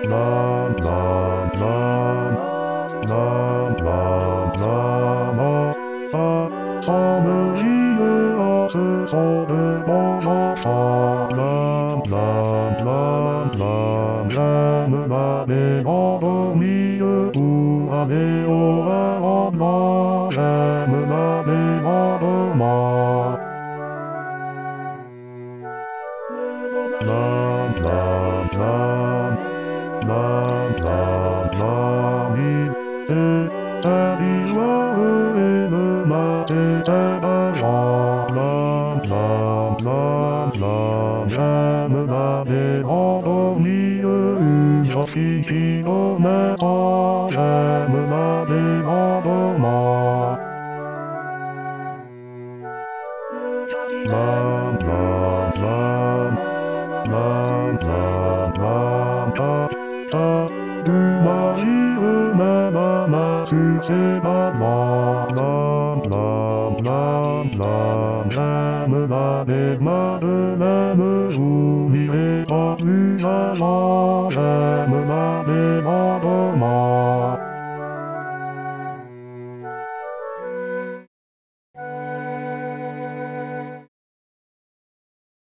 blam blam blam, blam blam blam, ça me rit à ce son de mon enfant, blam blam blam blam, j'aime m'aller endormi pour aller au rendement, j'aime m'aller endormant. Blam blam blam, blam blam blam, il est joyeux et le matin est brillant. Blam blam blam blam, j'aime m'aller endormir une fille qui dormait pas, j'aime m'aller endormant. Blam blam blam, blam blam blam, du magie même à ma sur ses babans. Blam blam blam blam, j'aime la Madeleine, j'oublierai pas plus avant, j'aime la